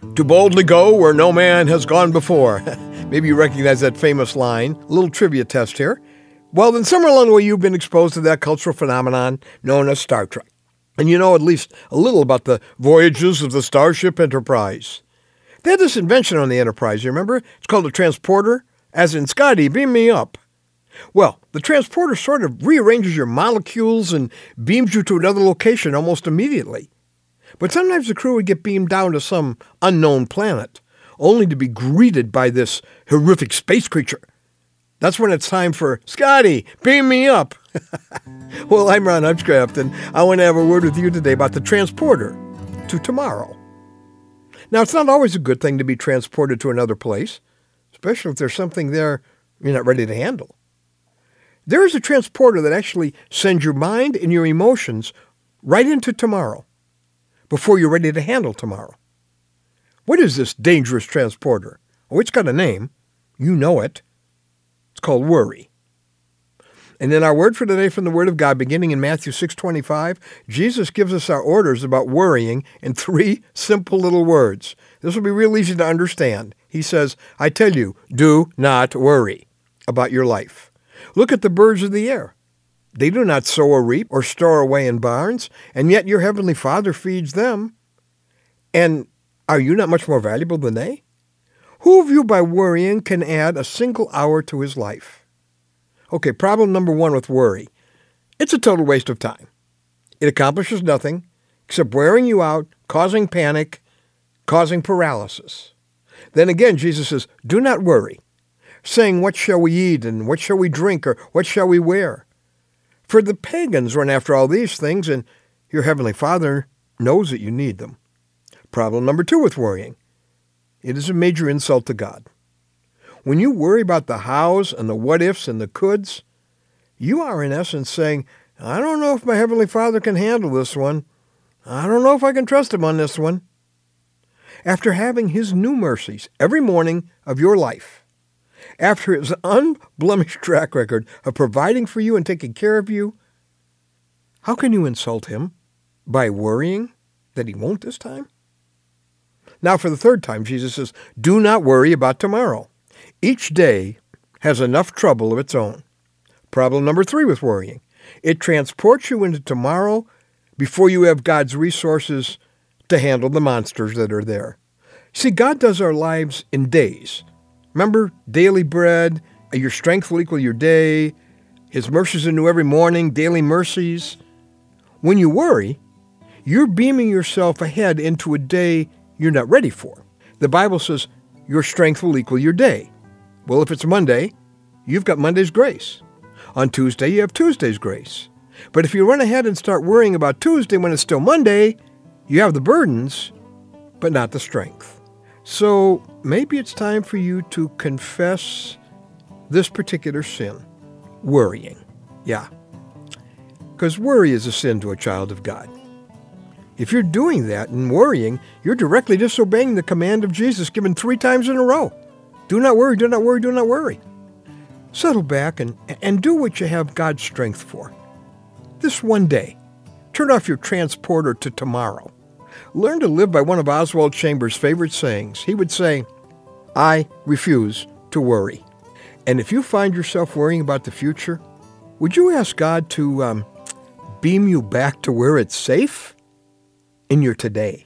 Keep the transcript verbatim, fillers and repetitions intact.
To boldly go where no man has gone before. Maybe you recognize that famous line. A little trivia test here. Well, then somewhere along the way you've been exposed to that cultural phenomenon known as Star Trek. And you know at least a little about the voyages of the Starship Enterprise. They had this invention on the Enterprise, you remember? It's called a transporter, as in, Scotty, beam me up. Well, the transporter sort of rearranges your molecules and beams you to another location almost immediately. But sometimes the crew would get beamed down to some unknown planet, only to be greeted by this horrific space creature. That's when it's time for, Scotty, beam me up. Well, I'm Ron Hutchcraft, and I want to have a word with you today about the transporter to tomorrow. Now, it's not always a good thing to be transported to another place, especially if there's something there you're not ready to handle. There is a transporter that actually sends your mind and your emotions right into tomorrow before you're ready to handle tomorrow. What is this dangerous transporter? Oh, it's got a name. You know it. It's called worry. And in our word for today from the Word of God, beginning in Matthew six twenty-five, Jesus gives us our orders about worrying in three simple little words. This will be real easy to understand. He says, I tell you, do not worry about your life. Look at the birds of the air. They do not sow or reap or store away in barns, and yet your heavenly Father feeds them. And are you not much more valuable than they? Who of you by worrying can add a single hour to his life? Okay, problem number one with worry. It's a total waste of time. It accomplishes nothing except wearing you out, causing panic, causing paralysis. Then again, Jesus says, do not worry, saying, what shall we eat, and what shall we drink, or what shall we wear? For the pagans run after all these things, and your heavenly Father knows that you need them. Problem number two with worrying. It is a major insult to God. When you worry about the hows and the what-ifs and the coulds, you are in essence saying, I don't know if my heavenly Father can handle this one. I don't know if I can trust him on this one. After having his new mercies every morning of your life, after his unblemished track record of providing for you and taking care of you, how can you insult him? By worrying that he won't this time? Now, for the third time, Jesus says, do not worry about tomorrow. Each day has enough trouble of its own. Problem number three with worrying. It transports you into tomorrow before you have God's resources to handle the monsters that are there. See, God does our lives in days. Remember, daily bread, your strength will equal your day, his mercies are new every morning, daily mercies. When you worry, you're beaming yourself ahead into a day you're not ready for. The Bible says your strength will equal your day. Well, if it's Monday, you've got Monday's grace. On Tuesday, you have Tuesday's grace. But if you run ahead and start worrying about Tuesday when it's still Monday, you have the burdens, but not the strength. So maybe it's time for you to confess this particular sin, worrying. Yeah, because worry is a sin to a child of God. If you're doing that and worrying, you're directly disobeying the command of Jesus given three times in a row. Do not worry, do not worry, do not worry. Settle back and, and do what you have God's strength for. This one day, turn off your transporter to tomorrow. Learn to live by one of Oswald Chambers' favorite sayings. He would say, I refuse to worry. And if you find yourself worrying about the future, would you ask God to um, beam you back to where it's safe? In your today.